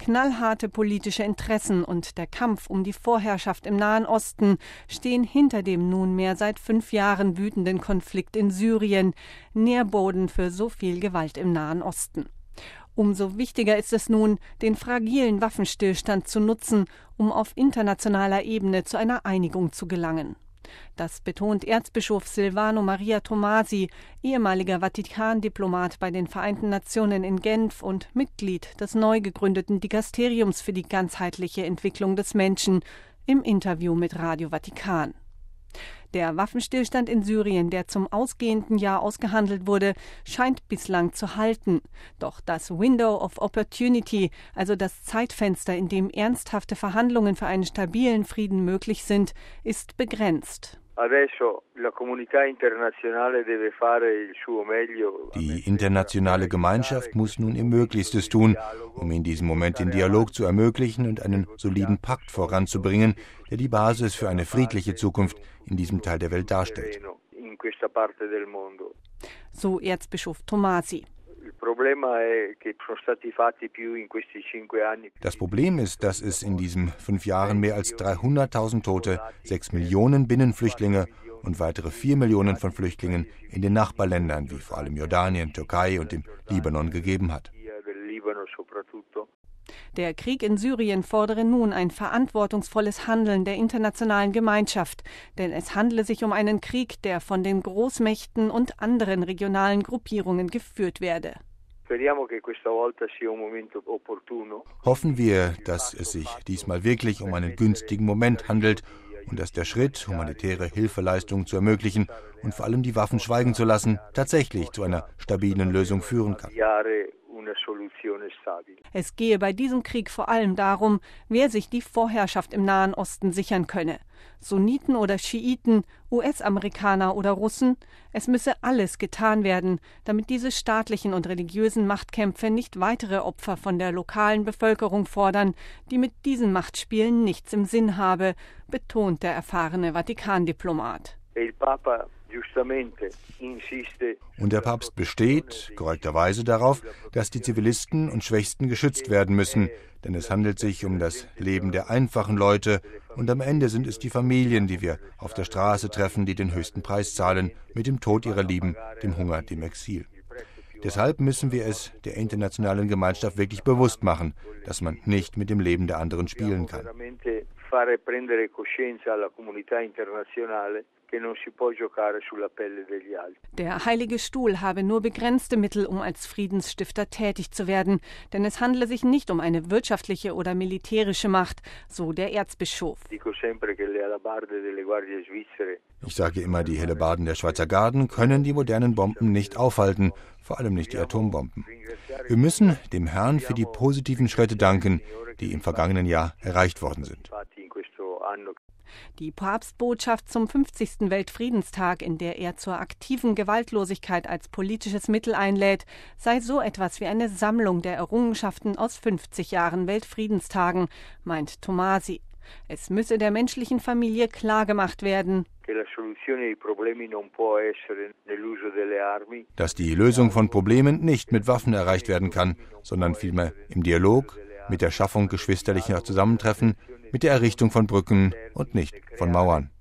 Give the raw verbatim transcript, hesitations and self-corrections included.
Knallharte politische Interessen und der Kampf um die Vorherrschaft im Nahen Osten stehen hinter dem nunmehr seit fünf Jahren wütenden Konflikt in Syrien, Nährboden für so viel Gewalt im Nahen Osten. Umso wichtiger ist es nun, den fragilen Waffenstillstand zu nutzen, um auf internationaler Ebene zu einer Einigung zu gelangen. Das betont Erzbischof Silvano Maria Tomasi, ehemaliger Vatikandiplomat bei den Vereinten Nationen in Genf und Mitglied des neu gegründeten Dikasteriums für die ganzheitliche Entwicklung des Menschen, im Interview mit Radio Vatikan. Der Waffenstillstand in Syrien, der zum ausgehenden Jahr ausgehandelt wurde, scheint bislang zu halten. Doch das Window of Opportunity, also das Zeitfenster, in dem ernsthafte Verhandlungen für einen stabilen Frieden möglich sind, ist begrenzt. Die internationale Gemeinschaft muss nun ihr Möglichstes tun, um in diesem Moment den Dialog zu ermöglichen und einen soliden Pakt voranzubringen, der die Basis für eine friedliche Zukunft in diesem Teil der Welt darstellt. So Erzbischof Tomasi. Das Problem ist, dass es in diesen fünf Jahren mehr als dreihunderttausend Tote, sechs Millionen Binnenflüchtlinge und weitere vier Millionen von Flüchtlingen in den Nachbarländern wie vor allem Jordanien, Türkei und dem Libanon gegeben hat. Der Krieg in Syrien fordere nun ein verantwortungsvolles Handeln der internationalen Gemeinschaft, denn es handle sich um einen Krieg, der von den Großmächten und anderen regionalen Gruppierungen geführt werde. Hoffen wir, dass es sich diesmal wirklich um einen günstigen Moment handelt und dass der Schritt, humanitäre Hilfeleistungen zu ermöglichen und vor allem die Waffen schweigen zu lassen, tatsächlich zu einer stabilen Lösung führen kann. Es gehe bei diesem Krieg vor allem darum, wer sich die Vorherrschaft im Nahen Osten sichern könne. Sunniten oder Schiiten, U S-Amerikaner oder Russen, es müsse alles getan werden, damit diese staatlichen und religiösen Machtkämpfe nicht weitere Opfer von der lokalen Bevölkerung fordern, die mit diesen Machtspielen nichts im Sinn habe, betont der erfahrene Vatikandiplomat. Und der Papst besteht korrekterweise darauf, dass die Zivilisten und Schwächsten geschützt werden müssen, denn es handelt sich um das Leben der einfachen Leute und am Ende sind es die Familien, die wir auf der Straße treffen, die den höchsten Preis zahlen, mit dem Tod ihrer Lieben, dem Hunger, dem Exil. Deshalb müssen wir es der internationalen Gemeinschaft wirklich bewusst machen, dass man nicht mit dem Leben der anderen spielen kann. Der Heilige Stuhl habe nur begrenzte Mittel, um als Friedensstifter tätig zu werden, denn es handle sich nicht um eine wirtschaftliche oder militärische Macht, so der Erzbischof. Ich sage immer, die Hellebarden der Schweizer Garden können die modernen Bomben nicht aufhalten, vor allem nicht die Atombomben. Wir müssen dem Herrn für die positiven Schritte danken, die im vergangenen Jahr erreicht worden sind. Die Papstbotschaft zum fünfzigsten Weltfriedenstag, in der er zur aktiven Gewaltlosigkeit als politisches Mittel einlädt, sei so etwas wie eine Sammlung der Errungenschaften aus fünfzig Jahren Weltfriedenstagen, meint Tomasi. Es müsse der menschlichen Familie klargemacht werden, dass die Lösung von Problemen nicht mit Waffen erreicht werden kann, sondern vielmehr im Dialog, mit der Schaffung geschwisterlicher Zusammentreffen, mit der Errichtung von Brücken und nicht von Mauern.